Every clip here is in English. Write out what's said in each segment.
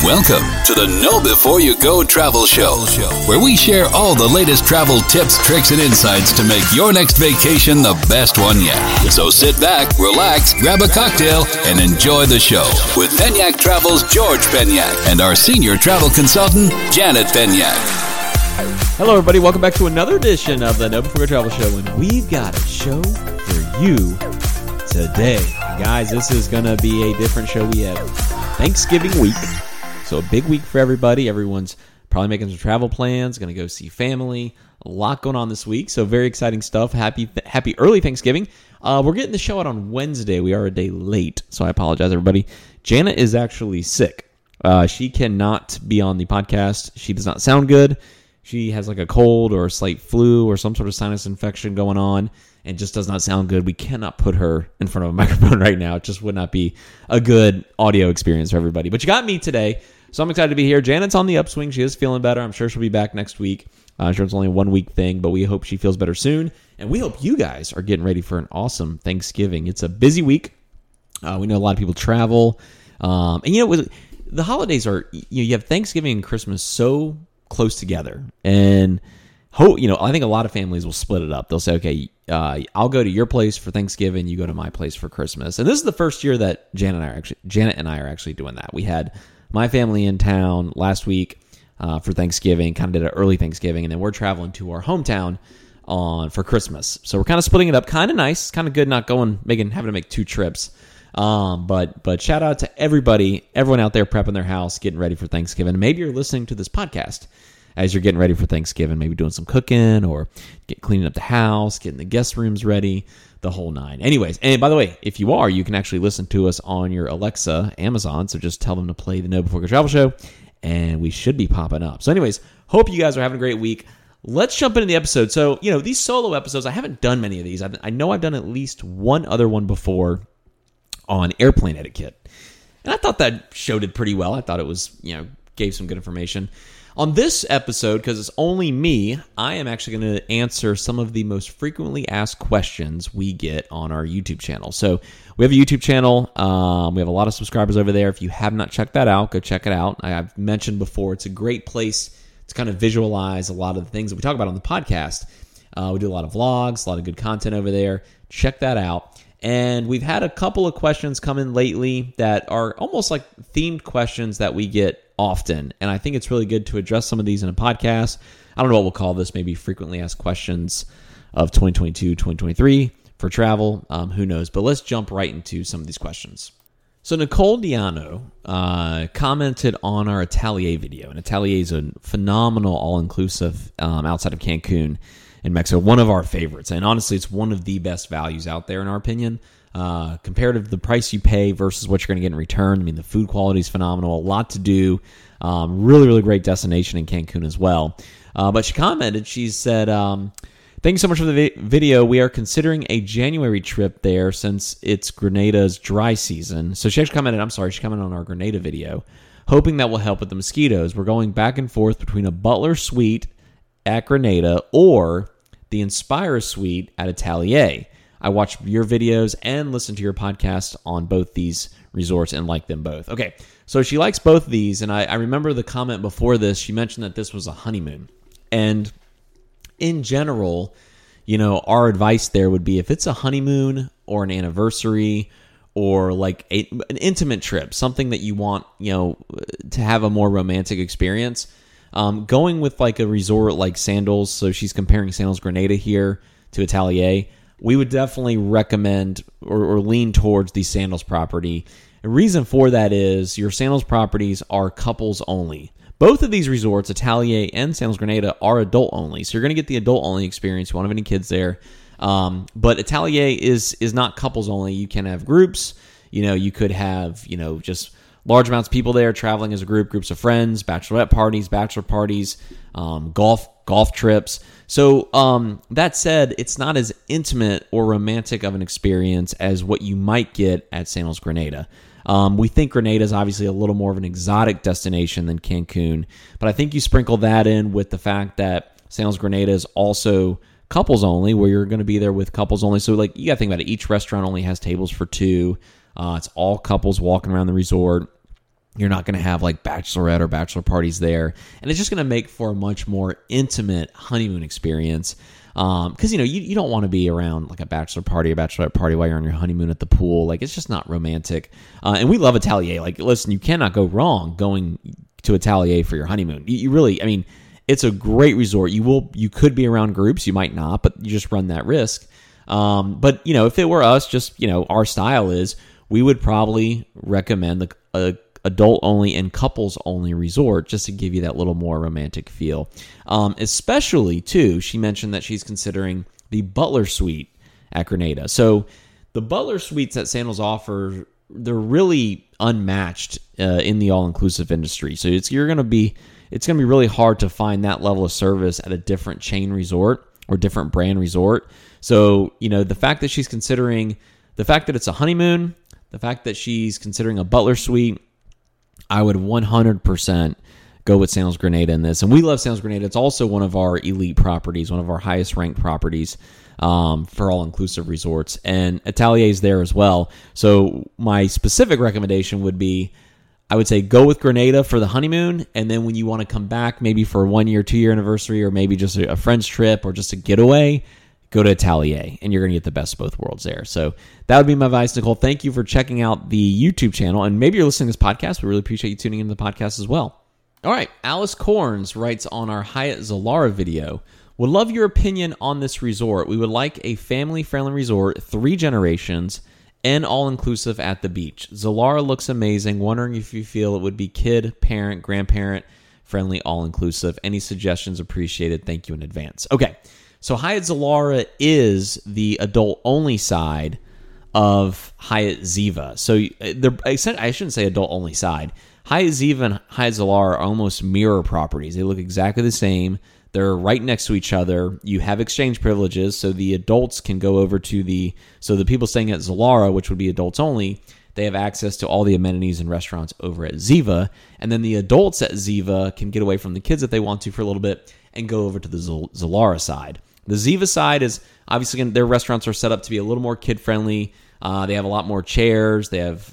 Welcome to the Know Before You Go Travel Show, where we share all the latest travel tips, tricks, and insights to make your next vacation the best one yet. So sit back, relax, grab a cocktail, and enjoy the show with Penyak Travel's George Penyak and our senior travel consultant, Janet Penyak. Hello, everybody. Welcome back to another edition of the Know Before You Go Travel Show, and we've got a show for you today. Guys, this is going to be a different show. We have Thanksgiving week. So a big week for everybody. Everyone's probably making some travel plans, going to go see family. A lot going on this week, so very exciting stuff. Happy early Thanksgiving. We're getting the show out on Wednesday. We are a day late, so I apologize, everybody. Janet is actually sick. She cannot be on the podcast. She does not sound good. She has like a cold or a slight flu or some sort of sinus infection going on and just does not sound good. We cannot put her in front of a microphone right now. It just would not be a good audio experience for everybody. But you got me today. So I'm excited to be here. Janet's on the upswing. She is feeling better. I'm sure she'll be back next week. I'm sure it's only a 1 week thing, but we hope she feels better soon. And we hope you guys are getting ready for an awesome Thanksgiving. It's a busy week. We know a lot of people travel. And the holidays are, you have Thanksgiving and Christmas so close together. And I think a lot of families will split it up. They'll say, okay, I'll go to your place for Thanksgiving, you go to my place for Christmas. And this is the first year that Janet and I are actually doing that. We had my family in town last week for Thanksgiving, kind of did an early Thanksgiving, and then we're traveling to our hometown for Christmas. So we're kind of splitting it up. Kind of nice, kind of good not having to make two trips. But shout out to everyone out there prepping their house, getting ready for Thanksgiving. Maybe you're listening to this podcast as you're getting ready for Thanksgiving, maybe doing some cooking or cleaning up the house, getting the guest rooms ready, the whole nine. Anyways, and by the way, if you are, you can actually listen to us on your Alexa, Amazon, so just tell them to play the Know Before You Go Travel Show, and we should be popping up. So anyways, hope you guys are having a great week. Let's jump into the episode. So, these solo episodes, I haven't done many of these. I know I've done at least one other one before on airplane etiquette, and I thought that show did pretty well. I thought it was, gave some good information. On this episode, because it's only me, I am actually going to answer some of the most frequently asked questions we get on our YouTube channel. So we have a YouTube channel. We have a lot of subscribers over there. If you have not checked that out, go check it out. I've mentioned before, it's a great place to kind of visualize a lot of the things that we talk about on the podcast. We do a lot of vlogs, a lot of good content over there. Check that out. And we've had a couple of questions come in lately that are almost like themed questions that we get often. And I think it's really good to address some of these in a podcast. I don't know what we'll call this, maybe frequently asked questions of 2022, 2023 for travel. Who knows? But let's jump right into some of these questions. So Nicole Diano commented on our Atelier video. And Atelier is a phenomenal all-inclusive outside of Cancun in Mexico, one of our favorites. And honestly, it's one of the best values out there in our opinion. Comparative to the price you pay versus what you're going to get in return. I mean, the food quality is phenomenal, a lot to do. Really, really great destination in Cancun as well. But she commented, she said, thank you so much for the video. We are considering a January trip there since it's Grenada's dry season. So she commented on our Grenada video, hoping that will help with the mosquitoes. We're going back and forth between a Butler suite at Grenada or the Inspira suite at Atelier. I watch your videos and listen to your podcast on both these resorts and like them both. Okay, so she likes both of these, and I remember the comment before this. She mentioned that this was a honeymoon. And in general, our advice there would be if it's a honeymoon or an anniversary or like an intimate trip, something that you want, to have a more romantic experience, going with like a resort like Sandals, so she's comparing Sandals Grenada here to Atelier, we would definitely recommend or lean towards the Sandals property. The reason for that is your Sandals properties are couples only. Both of these resorts, Atelier and Sandals Grenada, are adult only. So you're going to get the adult only experience. You won't have any kids there. But Atelier is not couples only. You can have groups. You could have, just large amounts of people there traveling as a group, groups of friends, bachelorette parties, bachelor parties, golf trips. So that said, it's not as intimate or romantic of an experience as what you might get at Sandals Grenada. We think Grenada is obviously a little more of an exotic destination than Cancun, but I think you sprinkle that in with the fact that Sandals Grenada is also couples only, where you're going to be there with couples only. So like you got to think about it. Each restaurant only has tables for two. It's all couples walking around the resort. You're not going to have like bachelorette or bachelor parties there. And it's just going to make for a much more intimate honeymoon experience. Because, you don't want to be around like a bachelor party or bachelorette party while you're on your honeymoon at the pool. Like, it's just not romantic. And we love Atelier. Like, listen, you cannot go wrong going to Atelier for your honeymoon. You really, it's a great resort. You could be around groups. You might not, but you just run that risk. But, if it were us, just, our style is, we would probably recommend the adult-only and couples-only resort just to give you that little more romantic feel. Especially, too, she mentioned that she's considering the Butler Suite at Grenada. So the Butler Suites that Sandals offer, they're really unmatched in the all-inclusive industry. So it's going to be really hard to find that level of service at a different chain resort or different brand resort. So, the fact that she's considering, the fact that it's a honeymoon, the fact that she's considering a Butler Suite, I would 100% go with Sandals Grenada in this. And we love Sandals Grenada. It's also one of our elite properties, one of our highest ranked properties for all-inclusive resorts. And Atelier is there as well. So my specific recommendation would be, I would say go with Grenada for the honeymoon. And then when you want to come back, maybe for a 1-year, 2-year anniversary, or maybe just a friend's trip or just a getaway, go to Atelier, and you're going to get the best of both worlds there. So that would be my advice, Nicole. Thank you for checking out the YouTube channel, and maybe you're listening to this podcast. We really appreciate you tuning into the podcast as well. All right, Alice Corns writes on our Hyatt Zilara video, would love your opinion on this resort. We would like a family-friendly resort, 3 generations, and all-inclusive at the beach. Zilara looks amazing. Wondering if you feel it would be kid, parent, grandparent, friendly, all-inclusive. Any suggestions appreciated. Thank you in advance. Okay. So Hyatt Zilara is the adult-only side of Hyatt Ziva. So I shouldn't say adult-only side. Hyatt Ziva and Hyatt Zilara are almost mirror properties. They look exactly the same. They're right next to each other. You have exchange privileges, so the adults can go over to so the people staying at Zilara, which would be adults only, they have access to all the amenities and restaurants over at Ziva. And then the adults at Ziva can get away from the kids if they want to for a little bit and go over to the Zilara side. The Ziva side is obviously their restaurants are set up to be a little more kid-friendly. They have a lot more chairs. They have,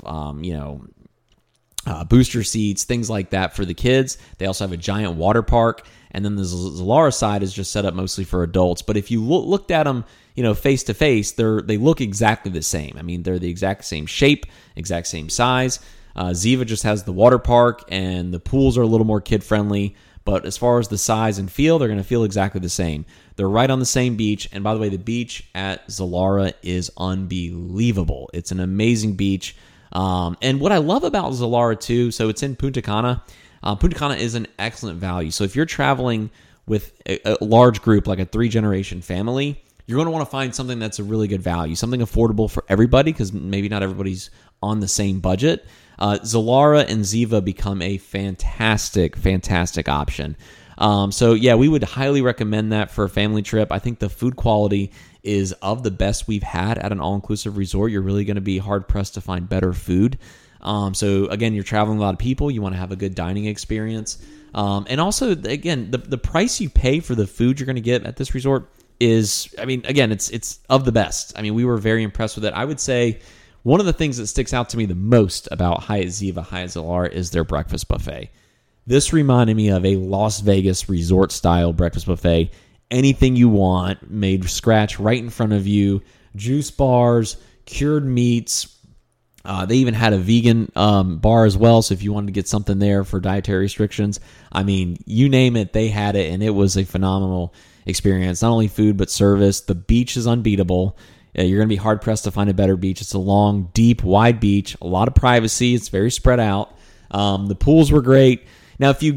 booster seats, things like that for the kids. They also have a giant water park. And then the Zilara side is just set up mostly for adults. But if you looked at them, face to face, they look exactly the same. They're the exact same shape, exact same size. Ziva just has the water park, and the pools are a little more kid-friendly. But as far as the size and feel, they're going to feel exactly the same. They're right on the same beach. And by the way, the beach at Zilara is unbelievable. It's an amazing beach. And what I love about Zilara too, so it's in Punta Cana. Punta Cana is an excellent value. So if you're traveling with a large group, like a 3-generation family, you're going to want to find something that's a really good value, something affordable for everybody, because maybe not everybody's on the same budget. Zilara and Ziva become a fantastic option. So yeah, we would highly recommend that for a family trip. I think the food quality is of the best we've had at an all-inclusive resort. You're really going to be hard-pressed to find better food. So again, you're traveling with a lot of people. You want to have a good dining experience. And also, again, the price you pay for the food you're going to get at this resort is, again, it's of the best. We were very impressed with it. I would say one of the things that sticks out to me the most about Hyatt Ziva, Hyatt Zilara is their breakfast buffet. This reminded me of a Las Vegas resort-style breakfast buffet. Anything you want, made from scratch right in front of you. Juice bars, cured meats. They even had a vegan bar as well, so if you wanted to get something there for dietary restrictions, you name it, they had it, and it was a phenomenal experience. Not only food, but service. The beach is unbeatable. You're going to be hard-pressed to find a better beach. It's a long, deep, wide beach, a lot of privacy. It's very spread out. The pools were great. Now, if you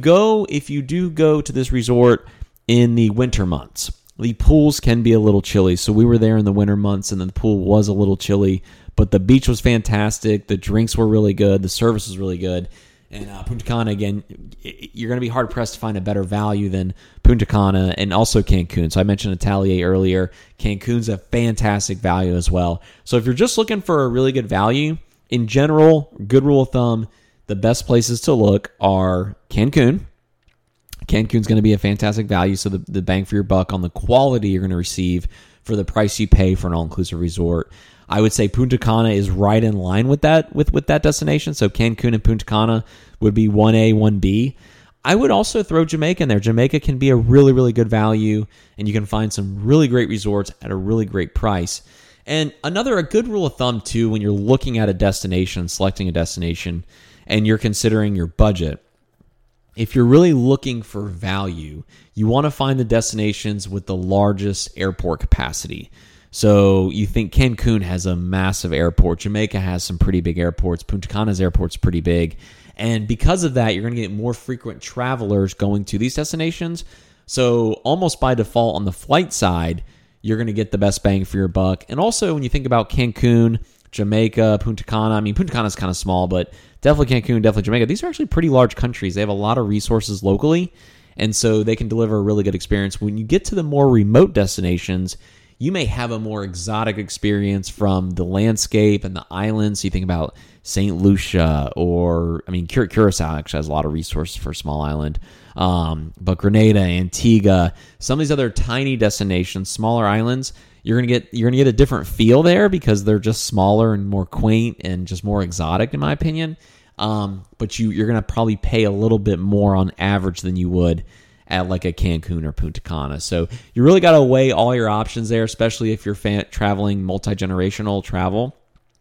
do go to this resort in the winter months, the pools can be a little chilly. So we were there in the winter months, and the pool was a little chilly, but the beach was fantastic. The drinks were really good. The service was really good. And Punta Cana, again, you're going to be hard-pressed to find a better value than Punta Cana and also Cancun. So I mentioned Atelier earlier. Cancun's a fantastic value as well. So if you're just looking for a really good value, in general, good rule of thumb, the best places to look are Cancun. Cancun's going to be a fantastic value, so the bang for your buck on the quality you're going to receive for the price you pay for an all-inclusive resort. I would say Punta Cana is right in line with that with that destination. So Cancun and Punta Cana would be 1A, 1B. I would also throw Jamaica in there. Jamaica can be a really, really good value, and you can find some really great resorts at a really great price. And a good rule of thumb, too, when you're looking at a destination, selecting a destination, and you're considering your budget, if you're really looking for value, you want to find the destinations with the largest airport capacity. So you think Cancun has a massive airport. Jamaica has some pretty big airports. Punta Cana's airport's pretty big. And because of that, you're going to get more frequent travelers going to these destinations. So almost by default on the flight side, you're going to get the best bang for your buck. And also when you think about Cancun, Jamaica, Punta Cana, I mean, Punta Cana is kind of small, but definitely Cancun, definitely Jamaica. These are actually pretty large countries. They have a lot of resources locally, and so they can deliver a really good experience. When you get to the more remote destinations, you may have a more exotic experience from the landscape and the islands. So you think about St. Lucia or, I mean, Curacao actually has a lot of resources for a small island. But Grenada, Antigua, some of these other tiny destinations, smaller islands, you're gonna get a different feel there because they're just smaller and more quaint and just more exotic, in my opinion. But you're gonna probably pay a little bit more on average than you would at like a Cancun or Punta Cana. So you really got to weigh all your options there, especially if you're traveling multi-generational travel.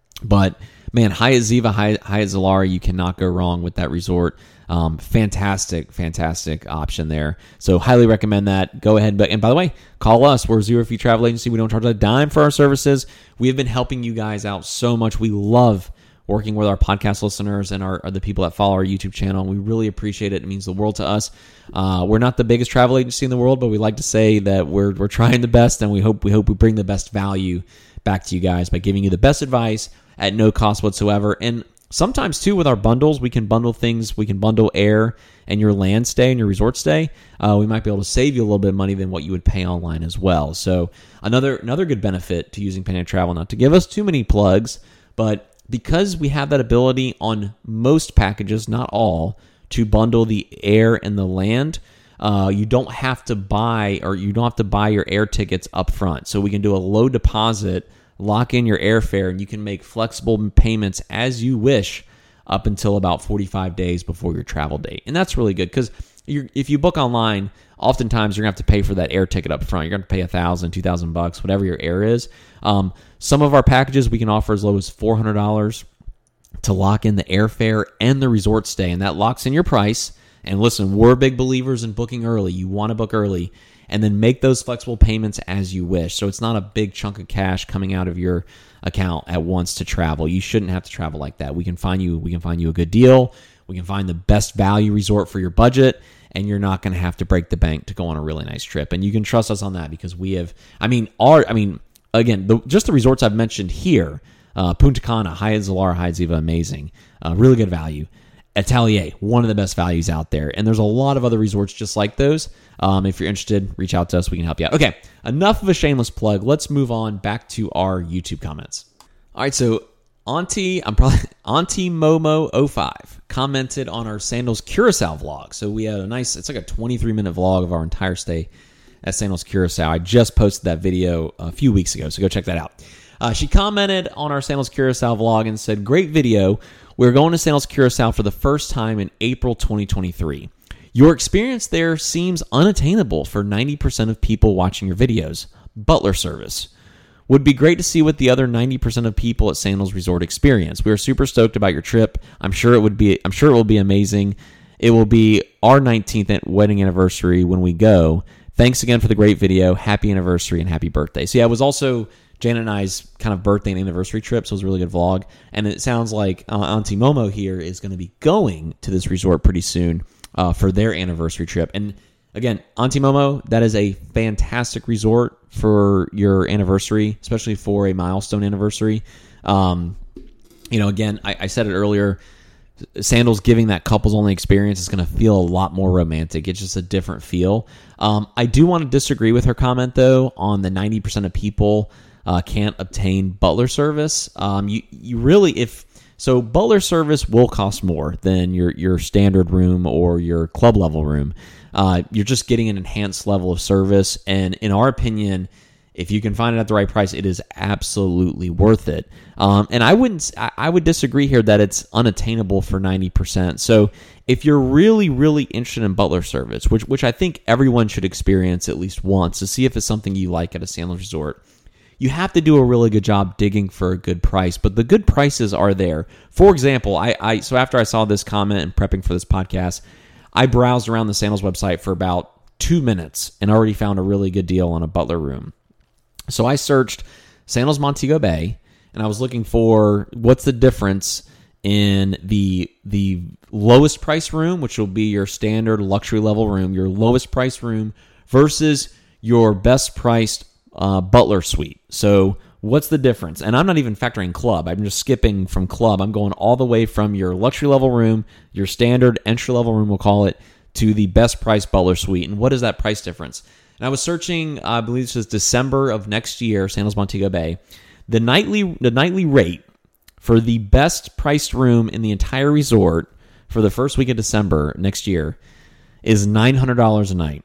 But man, Hyatt Ziva, Hyatt Zilara, you cannot go wrong with that resort. Fantastic option there. So highly recommend that. Go ahead. And by the way, call us. We're a zero fee travel agency. We don't charge a dime for our services. We have been helping you guys out so much. We love working with our podcast listeners and the people that follow our YouTube channel. We really appreciate it. It means the world to us. We're not the biggest travel agency in the world, but we like to say that we're trying the best, and we hope we bring the best value back to you guys by giving you the best advice at no cost whatsoever. And sometimes too, with our bundles, we can bundle things. We can bundle air and your land stay and your resort stay. We might be able to save you a little bit of money than what you would pay online as well. So another good benefit to using Pandemic Travel, not to give us too many plugs, but because we have that ability on most packages, not all, to bundle the air and the land, you don't have to buy your air tickets up front. So we can do a low deposit, lock in your airfare, and you can make flexible payments as you wish up until about 45 days before your travel date. And that's really good because if you book online, oftentimes you're going to have to pay for that air ticket up front. You're going to pay $1,000, $2,000, whatever your air is. Some of our packages we can offer as low as $400 to lock in the airfare and the resort stay, and that locks in your price. And listen, we're big believers in booking early. You want to book early and then make those flexible payments as you wish. So it's not a big chunk of cash coming out of your account at once to travel. You shouldn't have to travel like that. We can find you a good deal. We can find the best value resort for your budget, and you're not going to have to break the bank to go on a really nice trip. And you can trust us on that because we have, just the resorts I've mentioned here, Punta Cana, Hyatt Zilara, Hyatt Ziva, amazing. Really good value. Atelier, one of the best values out there. And there's a lot of other resorts just like those. If you're interested, reach out to us. We can help you out. Okay, enough of a shameless plug. Let's move on back to our YouTube comments. All right, so Auntie Momo05 commented on our Sandals Curacao vlog. So we had it's like a 23-minute vlog of our entire stay at Sandals Curacao. I just posted that video a few weeks ago, so go check that out. She commented on our Sandals Curacao vlog and said, "Great video. We're going to Sandals Curacao for the first time in April 2023. Your experience there seems unattainable for 90% of people watching your videos. Butler service. Would be great to see what the other 90% of people at Sandals Resort experience. We are super stoked about your trip. I'm sure it will be amazing. It will be our 19th wedding anniversary when we go. Thanks again for the great video. Happy anniversary and happy birthday." So yeah, it was also Janet and I's kind of birthday and anniversary trip, so it was a really good vlog. And it sounds like Auntie Momo here is going to be going to this resort pretty soon for their anniversary trip. And again, Auntie Momo, that is a fantastic resort for your anniversary, especially for a milestone anniversary. Again, I said it earlier, Sandals giving that couples-only experience is going to feel a lot more romantic. It's just a different feel. I do want to disagree with her comment, though, on the 90% of people can't obtain butler service. Butler service will cost more than your standard room or your club level room. You're just getting an enhanced level of service, and in our opinion, if you can find it at the right price, it is absolutely worth it. And I would disagree here that it's unattainable for 90%. So if you're really, really interested in butler service, which I think everyone should experience at least once to see if it's something you like at a Sandals resort, you have to do a really good job digging for a good price, but the good prices are there. For example, so after I saw this comment and prepping for this podcast, I browsed around the Sandals website for about 2 minutes and already found a really good deal on a butler room. So I searched Sandals Montego Bay, and I was looking for what's the difference in the lowest price room, which will be your standard luxury level room, your lowest price room, versus your best priced butler suite. So what's the difference? And I'm not even factoring club. I'm just skipping from club. I'm going all the way from your luxury level room, your standard entry level room, we'll call it, to the best price butler suite. And what is that price difference? And I was searching, I believe this was December of next year, Sandals Montego Bay. The nightly rate for the best priced room in the entire resort for the first week of December next year is $900 a night.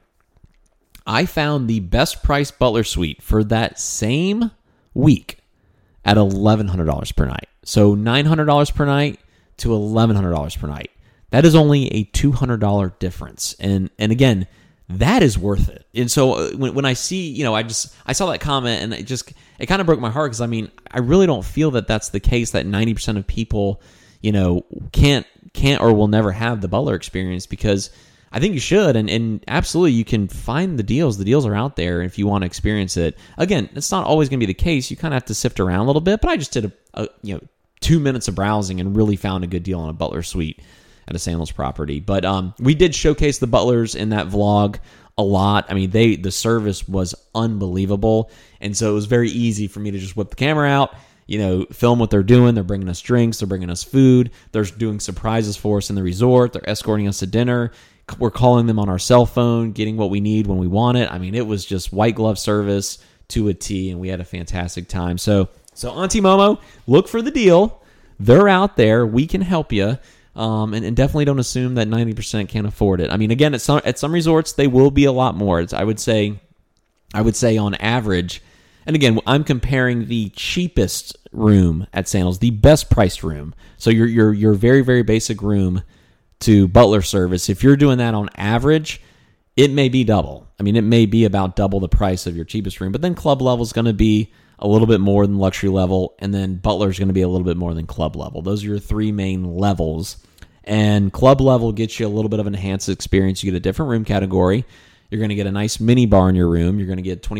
I found the best priced butler suite for that same week at $1,100 per night. So $900 per night to $1,100 per night. That is only a $200 difference. And again, that is worth it. And so when I see, I saw that comment and it kind of broke my heart because, I really don't feel that that's the case, that 90% of people, can't or will never have the butler experience, because I think you should. And absolutely, you can find the deals. The deals are out there if you want to experience it. Again, it's not always going to be the case. You kind of have to sift around a little bit, but I just did 2 minutes of browsing and really found a good deal on a butler suite at a Sandals property. But we did showcase the butlers in that vlog a lot. The service was unbelievable, and so it was very easy for me to just whip the camera out, film what they're doing. They're bringing us drinks, they're bringing us food, they're doing surprises for us in the resort, they're escorting us to dinner. We're calling them on our cell phone, getting what we need when we want it. It was just white glove service to a T, and we had a fantastic time. So Auntie Momo, look for the deal. They're out there. We can help you. And definitely don't assume that 90% can't afford it. Again, at some resorts, they will be a lot more. I would say on average, and again, I'm comparing the cheapest room at Sandals, the best priced room. So your very, very basic room to butler service. If you're doing that on average, it may be double. It may be about double the price of your cheapest room, but then club level is going to be a little bit more than luxury level, and then butler is going to be a little bit more than club level. Those are your three main levels. And club level gets you a little bit of an enhanced experience. You get a different room category. You're going to get a nice mini bar in your room. You're going to get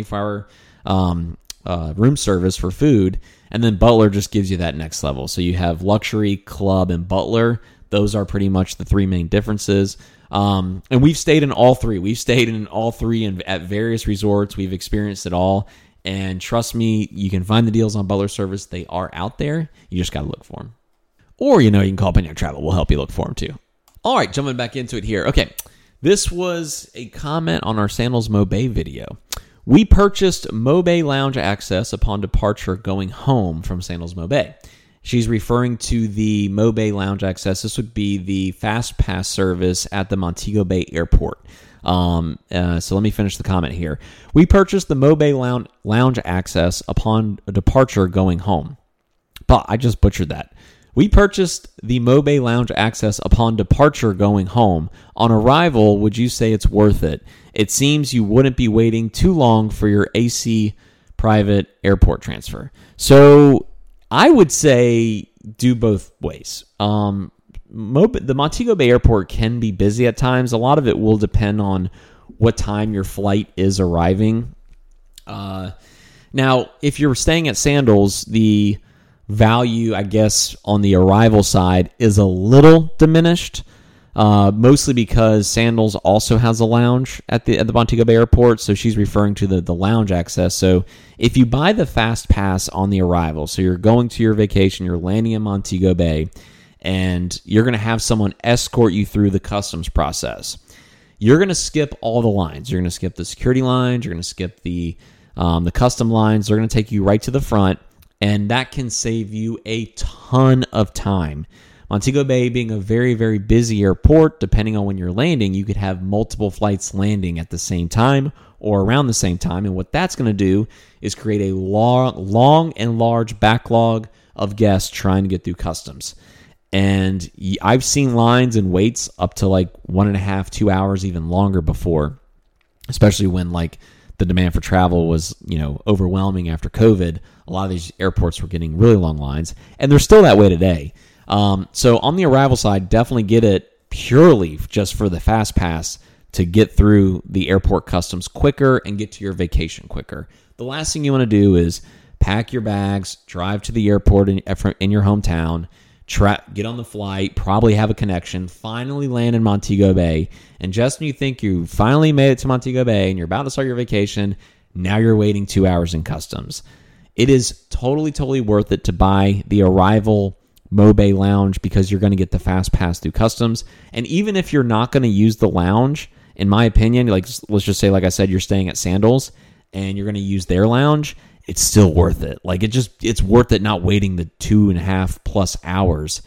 24-hour room service for food. And then butler just gives you that next level. So you have luxury, club, and butler. Those are pretty much the three main differences. And we've stayed in all three. We've stayed in all three at various resorts. We've experienced it all. And trust me, you can find the deals on butler service. They are out there. You just got to look for them. Or, you can call Penyak Travel. We'll help you look for them too. All right, jumping back into it here. Okay, this was a comment on our Sandals Mo Bay video. We purchased Mo Bay Lounge access upon departure going home from Sandals Mo Bay. She's referring to the Mo Bay Lounge access. This would be the Fast Pass service at the Montego Bay Airport. So let me finish the comment here. We purchased the Mo Bay Lounge access upon departure going home. But I just butchered that. We purchased the Mo Bay Lounge access upon departure going home. On arrival, would you say it's worth it? It seems you wouldn't be waiting too long for your AC private airport transfer. So I would say do both ways. The Montego Bay Airport can be busy at times. A lot of it will depend on what time your flight is arriving. Now, if you're staying at Sandals, the value, I guess, on the arrival side is a little diminished, mostly because Sandals also has a lounge at the Montego Bay Airport, so she's referring to the lounge access. So if you buy the Fast Pass on the arrival, so you're going to your vacation, you're landing in Montego Bay, and you're going to have someone escort you through the customs process, you're going to skip all the lines. You're going to skip the security lines, you're going to skip the custom lines. They're going to take you right to the front, and that can save you a ton of time. Montego Bay being a very, very busy airport, depending on when you're landing, you could have multiple flights landing at the same time or around the same time. And what that's going to do is create a long and large backlog of guests trying to get through customs. And I've seen lines and waits up to like 1.5, 2 hours, even longer before, especially when like the demand for travel was, overwhelming after COVID. A lot of these airports were getting really long lines, and they're still that way today. So on the arrival side, definitely get it purely just for the fast pass to get through the airport customs quicker and get to your vacation quicker. The last thing you want to do is pack your bags, drive to the airport in your hometown, get on the flight, probably have a connection, finally land in Montego Bay, and just when you think you finally made it to Montego Bay and you're about to start your vacation, now you're waiting 2 hours in customs. It is totally worth it to buy the Arrival MoBay Lounge because you're going to get the fast pass through customs. And even if you're not going to use the lounge, in my opinion, like let's just say, like I said, you're staying at Sandals and you're going to use their lounge, it's still worth it. Like it's worth it not waiting the 2.5+ hours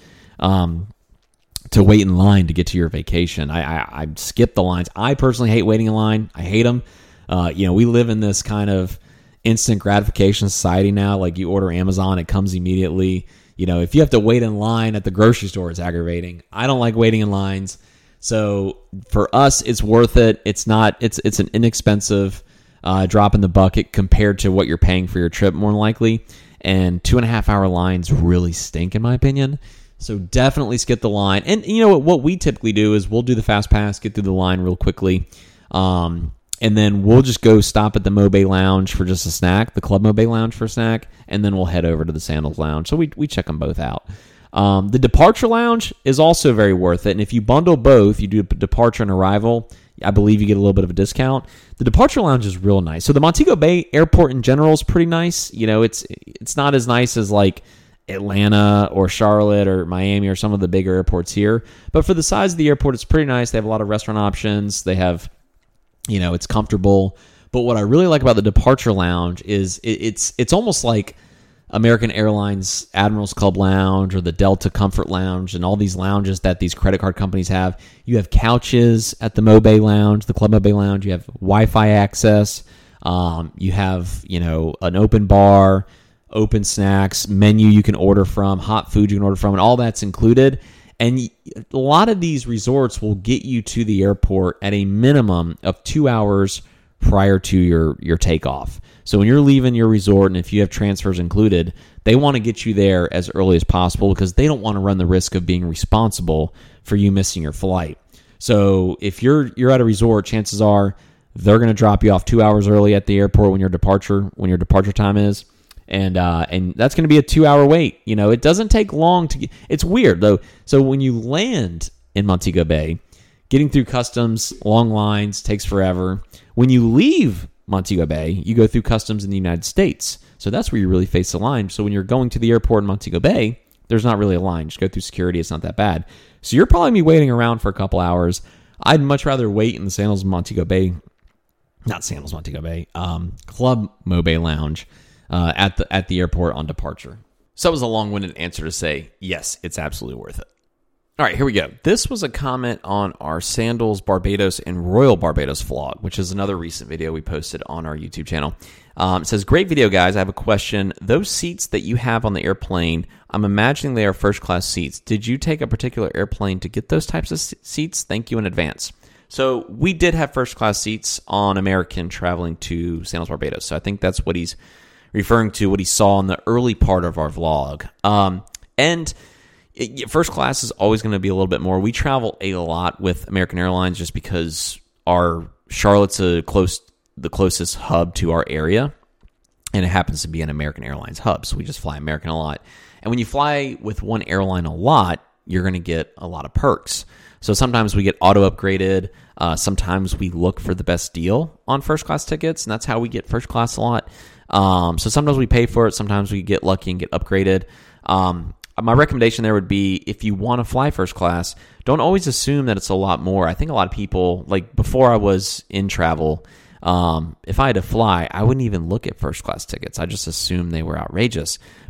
to wait in line to get to your vacation. I skip the lines. I personally hate waiting in line. I hate them. We live in this kind of instant gratification society now. Like you order Amazon, it comes immediately. If you have to wait in line at the grocery store, it's aggravating. I don't like waiting in lines. So for us, it's worth it. It's an inexpensive drop in the bucket compared to what you're paying for your trip, more than likely. And 2.5 hour lines really stink, in my opinion. So definitely skip the line. And what we typically do is we'll do the fast pass, get through the line real quickly. And then we'll just go stop at the MoBay Lounge for just a snack, the Club MoBay Lounge for a snack, and then we'll head over to the Sandals Lounge. So we check them both out. The Departure Lounge is also very worth it. And if you bundle both, you do Departure and Arrival, I believe you get a little bit of a discount. The Departure Lounge is real nice. So the Montego Bay Airport in general is pretty nice. It's not as nice as like Atlanta or Charlotte or Miami or some of the bigger airports here. But for the size of the airport, it's pretty nice. They have a lot of restaurant options. They have... it's comfortable. But what I really like about the Departure Lounge is it's almost like American Airlines Admirals Club Lounge or the Delta Comfort Lounge and all these lounges that these credit card companies have. You have couches at the MoBay Lounge, the Club MoBay Lounge. You have Wi-Fi access. You have, an open bar, open snacks, menu you can order from, hot food you can order from, and all that's included. And a lot of these resorts will get you to the airport at a minimum of 2 hours prior to your takeoff. So when you're leaving your resort, and if you have transfers included, they want to get you there as early as possible because they don't want to run the risk of being responsible for you missing your flight. So if you're at a resort, chances are they're going to drop you off 2 hours early at the airport when your departure time is. And that's going to be a 2 hour wait. It doesn't take long to get. It's weird though. So when you land in Montego Bay, getting through customs, long lines, takes forever. When you leave Montego Bay, you go through customs in the United States. So that's where you really face the line. So when you're going to the airport in Montego Bay, there's not really a line. Just go through security. It's not that bad. So you're probably be waiting around for a couple hours. I'd much rather wait in the Sandals Montego Bay, not Sandals Montego Bay, Club MoBay Lounge. At the airport on departure. So that was a long-winded answer to say, yes, it's absolutely worth it. All right, here we go. This was a comment on our Sandals Barbados and Royal Barbados vlog, which is another recent video we posted on our YouTube channel. It says, great video, guys. I have a question. Those seats that you have on the airplane, I'm imagining they are first-class seats. Did you take a particular airplane to get those types of seats? Thank you in advance. So we did have first-class seats on American traveling to Sandals Barbados. So I think that's what he's referring to, what he saw in the early part of our vlog. First class is always going to be a little bit more. We travel a lot with American Airlines just because our Charlotte's the closest hub to our area, and it happens to be an American Airlines hub, so we just fly American a lot. And when you fly with one airline a lot, you're going to get a lot of perks. So sometimes we get auto upgraded. Sometimes we look for the best deal on first class tickets, and that's how we get first class a lot. So sometimes we pay for it. Sometimes we get lucky and get upgraded. My recommendation there would be, if you want to fly first class, don't always assume that it's a lot more. I think a lot of people, like before I was in travel, if I had to fly, I wouldn't even look at first class tickets. I just assumed they were outrageous.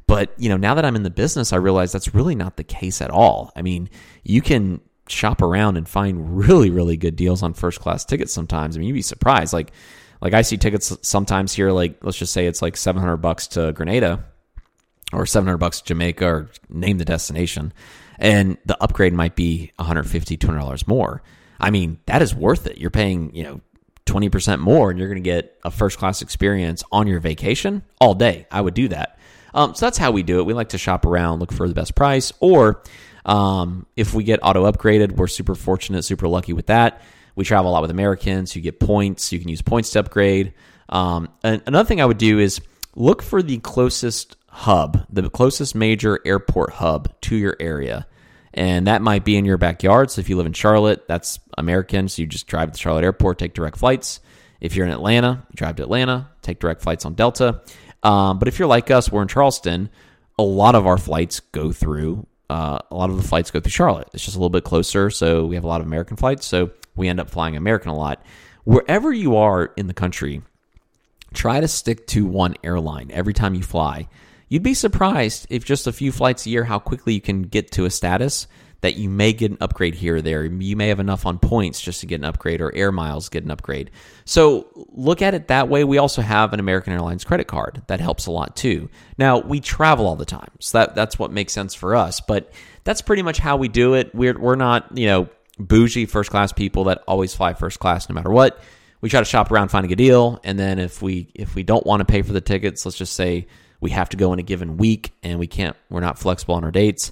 But, now that I'm in the business, I realize that's really not the case at all. I mean, you can shop around and find really, really good deals on first class tickets sometimes. I mean, you'd be surprised. Like I see tickets sometimes here, like let's just say it's like $700 to Grenada or $700 to Jamaica, or name the destination, and the upgrade might be $150, $200 more. I mean, that is worth it. You're paying, 20% more, and you're going to get a first class experience on your vacation all day. I would do that. So that's how we do it. We like to shop around, look for the best price, or if we get auto upgraded, we're super fortunate, super lucky with that. We travel a lot with Americans. You get points. You can use points to upgrade. And another thing I would do is look for the closest hub, the closest major airport hub to your area. And that might be in your backyard. So if you live in Charlotte, that's American. So you just drive to the Charlotte airport, take direct flights. If you're in Atlanta, you drive to Atlanta, take direct flights on Delta. But if you're like us, we're in Charleston, a lot of our flights go through, Charlotte. It's just a little bit closer, so we have a lot of American flights, so we end up flying American a lot. Wherever you are in the country, try to stick to one airline every time you fly. You'd be surprised if just a few flights a year, how quickly you can get to a status that you may get an upgrade here or there. You may have enough on points just to get an upgrade, or air miles get an upgrade. So look at it that way. We also have an American Airlines credit card. That helps a lot too. Now, we travel all the time, so that's what makes sense for us. But that's pretty much how we do it. We're not, bougie first class people that always fly first class no matter what. We try to shop around, find a good deal, and then if we don't want to pay for the tickets, let's just say we have to go in a given week and we're not flexible on our dates.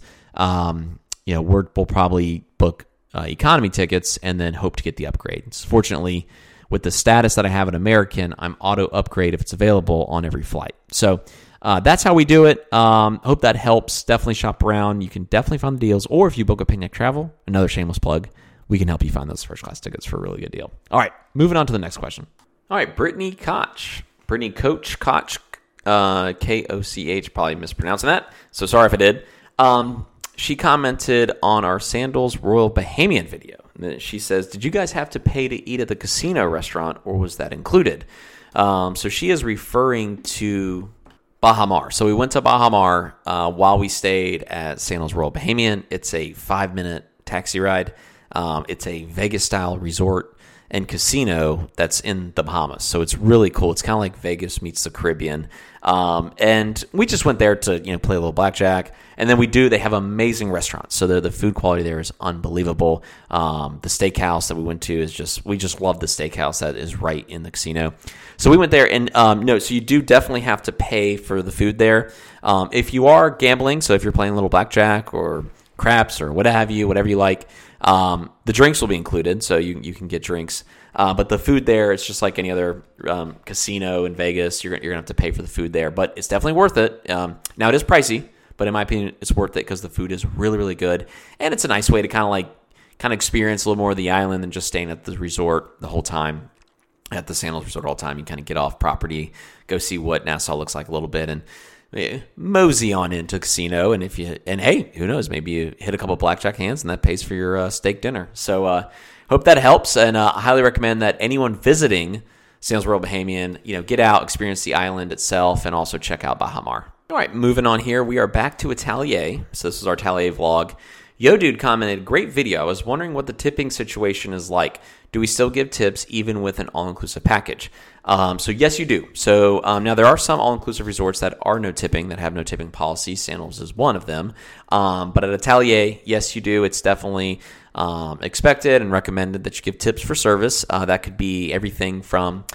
We'll probably book economy tickets and then hope to get the upgrades. Fortunately, with the status that I have at American, I'm auto upgrade if it's available on every flight. So that's how we do it. Hope that helps. Definitely shop around. You can definitely find the deals. Or if you book a Picnic Travel, another shameless plug, we can help you find those first class tickets for a really good deal. All right, moving on to the next question. All right, Brittany Koch, Koch, Koch, probably mispronouncing that. So sorry if I did. She commented on our Sandals Royal Bahamian video. She says, did you guys have to pay to eat at the casino restaurant, or was that included? So she is referring to Baha Mar. So we went to Baha Mar while we stayed at Sandals Royal Bahamian. It's a 5-minute taxi ride. It's a Vegas-style resort and casino that's in the Bahamas. So it's really cool. It's kind of like Vegas meets the Caribbean. And we just went there to play a little blackjack. And then they have amazing restaurants. So the food quality there is unbelievable. The steakhouse that we went to we just love the steakhouse that is right in the casino. So we went there, and so you do definitely have to pay for the food there. If you are gambling, so if you're playing a little blackjack or craps or whatever you like, the drinks will be included, so you can get drinks. But the food there, it's just like any other casino in Vegas. You're gonna have to pay for the food there, but it's definitely worth it. Now it is pricey, but in my opinion, it's worth it because the food is really, really good, and it's a nice way to kind of experience a little more of the island than just staying at the resort the whole time. At the Sandals Resort all the time, you kind of get off property, go see what Nassau looks like a little bit, and mosey on into casino. And hey, who knows, maybe you hit a couple blackjack hands and that pays for your steak dinner. So hope that helps, and I highly recommend that anyone visiting Sandals Royal Bahamian, get out, experience the island itself, and also check out Baha Mar. All right, moving on here, we are back to Atelier. So this is our Atelier vlog. Yo Dude commented, great video. I was wondering what the tipping situation is like. Do we still give tips even with an all-inclusive package? So yes, you do. So now there are some all-inclusive resorts that are no tipping, that have no tipping policy. Sandals is one of them. But at Atelier, yes, you do. It's definitely expected and recommended that you give tips for service. That could be everything from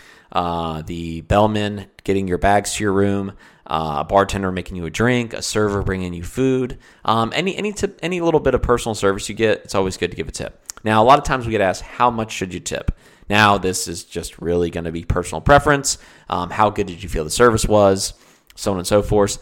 the bellman getting your bags to your room, a bartender making you a drink, a server bringing you food, any tip, any little bit of personal service you get, it's always good to give a tip. Now, a lot of times we get asked, how much should you tip? Now, this is just really going to be personal preference. How good did you feel the service was? So on and so forth.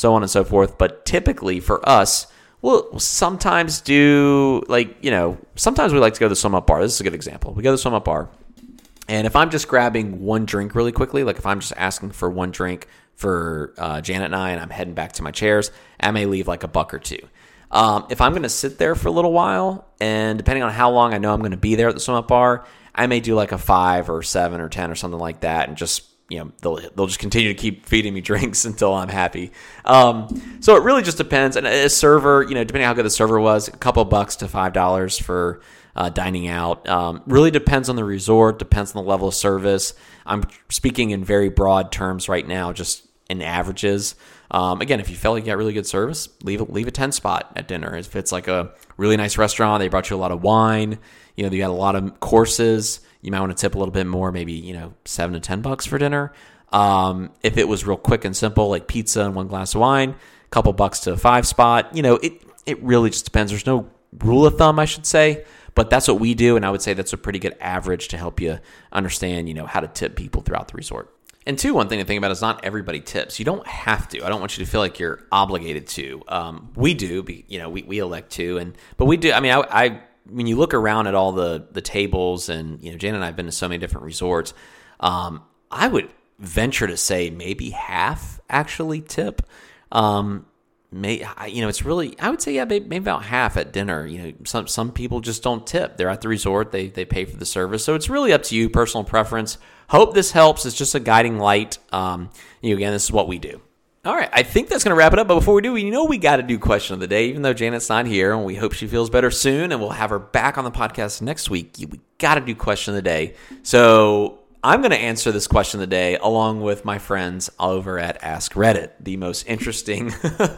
But typically for us, we'll sometimes do sometimes we like to go to the swim up bar. This is a good example. We go to the swim up bar, and if I'm just grabbing one drink really quickly, like if I'm just asking for one drink for Janet and I, and I'm heading back to my chairs, I may leave like $1 or $2. If I'm going to sit there for a little while, and depending on how long I know I'm going to be there at the swim up bar, I may do like a 5 or 7 or 10 or something like that, and just they'll just continue to keep feeding me drinks until I'm happy. So it really just depends. And a server, depending on how good the server was, a couple bucks to $5 for dining out. Really depends on the resort, depends on the level of service. I'm speaking in very broad terms right now, just in averages. Again, if you felt like you got really good service, leave a 10 spot at dinner. If it's like a really nice restaurant, they brought you a lot of wine, they got a lot of courses, you might want to tip a little bit more, maybe, $7 to $10 for dinner. If it was real quick and simple, like pizza and one glass of wine, a couple bucks to a 5 spot, it really just depends. There's no rule of thumb, I should say, but that's what we do. And I would say that's a pretty good average to help you understand, how to tip people throughout the resort. And two, one thing to think about is not everybody tips. You don't have to. I don't want you to feel like you're obligated to. We do, we elect to, but we do. I mean, when you look around at all the tables, and Jan and I have been to so many different resorts, I would venture to say maybe half actually tip. It's really, I would say, maybe about half at dinner. Some people just don't tip. They're at the resort, they pay for the service. So it's really up to you, personal preference. Hope this helps. It's just a guiding light. Again, this is what we do. All right, I think that's going to wrap it up. But before we do, we got to do question of the day, even though Janet's not here, and we hope she feels better soon, and we'll have her back on the podcast next week. We got to do question of the day. So I'm going to answer this question of the day along with my friends over at Ask Reddit, the most interesting,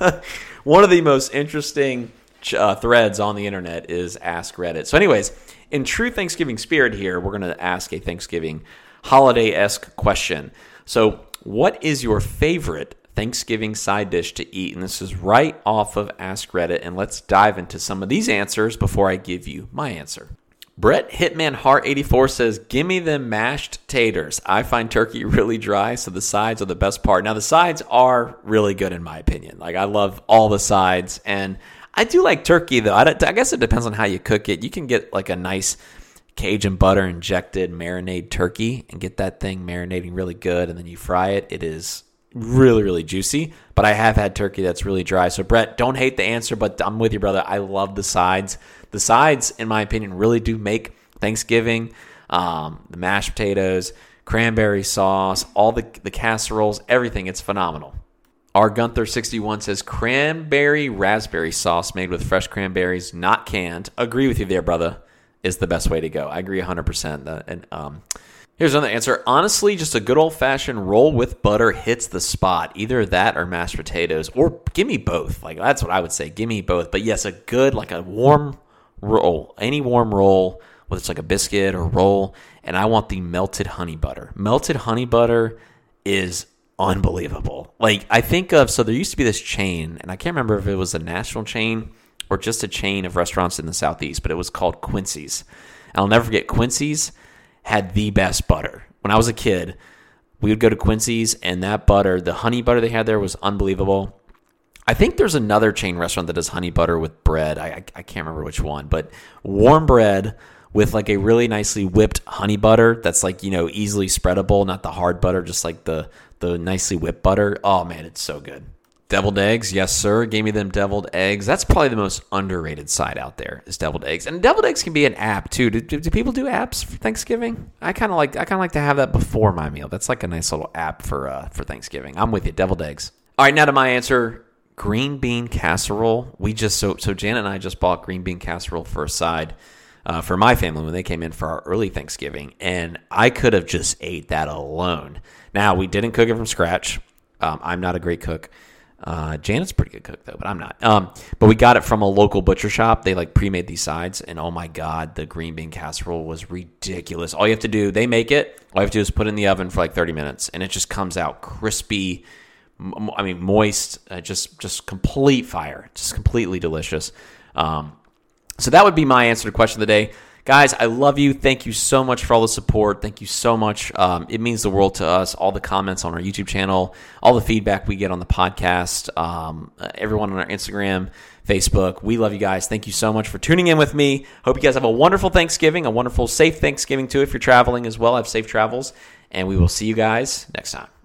one of the most interesting threads on the internet is Ask Reddit. So anyways, in true Thanksgiving spirit here, we're going to ask a Thanksgiving holiday-esque question. So what is your favorite Thanksgiving side dish to eat? And this is right off of Ask Reddit. And let's dive into some of these answers before I give you my answer. Brett Hitman Heart 84 says, "Gimme them mashed taters. I find turkey really dry, so the sides are the best part." Now, the sides are really good in my opinion. Like, I love all the sides. And I do like turkey, though. I guess it depends on how you cook it. You can get like a nice Cajun butter injected marinade turkey and get that thing marinating really good. And then you fry it. It is really, really juicy, but I have had turkey that's really dry. So Brett, don't hate the answer, but I'm with you, brother. I love the sides. The sides, in my opinion, really do make Thanksgiving. The mashed potatoes, cranberry sauce, all the casseroles, everything. It's phenomenal. Our Gunther 61 says cranberry raspberry sauce made with fresh cranberries, not canned. Agree with you there, brother. Is the best way to go. I agree 100%. Here's another answer. Honestly, just a good old-fashioned roll with butter hits the spot. Either that or mashed potatoes. Or give me both. Like, that's what I would say. Give me both. But yes, a good, like a warm roll. Any warm roll, whether it's like a biscuit or roll. And I want the melted honey butter. Melted honey butter is unbelievable. Like, I think of, so there used to be this chain, and I can't remember if it was a national chain or just a chain of restaurants in the Southeast, but it was called Quincy's. And I'll never forget, Quincy's had the best butter. When I was a kid, we would go to Quincy's, and that butter, the honey butter they had there was unbelievable. I think there's another chain restaurant that does honey butter with bread. I can't remember which one, but warm bread with like a really nicely whipped honey butter that's like, easily spreadable, not the hard butter, just like the nicely whipped butter. Oh man, it's so good. Deviled eggs, yes sir. Gave me them deviled eggs. That's probably the most underrated side out there is deviled eggs. And deviled eggs can be an app too. Do people do apps for Thanksgiving? I kind of like to have that before my meal. That's like a nice little app for Thanksgiving. I'm with you. Deviled eggs. All right, now to my answer. Green bean casserole. So Janet and I just bought green bean casserole for a side for my family when they came in for our early Thanksgiving, and I could have just ate that alone. Now we didn't cook it from scratch. I'm not a great cook. Janet's a pretty good cook though, but I'm not. But we got it from a local butcher shop. They like pre-made these sides, and oh my god, the green bean casserole was ridiculous. All you have to do, they make it. All you have to do is put it in the oven for like 30 minutes, and it just comes out crispy. I mean, moist, just complete fire, just completely delicious. So that would be my answer to the question of the day. Guys, I love you. Thank you so much for all the support. Thank you so much. It means the world to us. All the comments on our YouTube channel, all the feedback we get on the podcast, everyone on our Instagram, Facebook. We love you guys. Thank you so much for tuning in with me. Hope you guys have a wonderful Thanksgiving, a wonderful, safe Thanksgiving too. If you're traveling as well, have safe travels. And we will see you guys next time.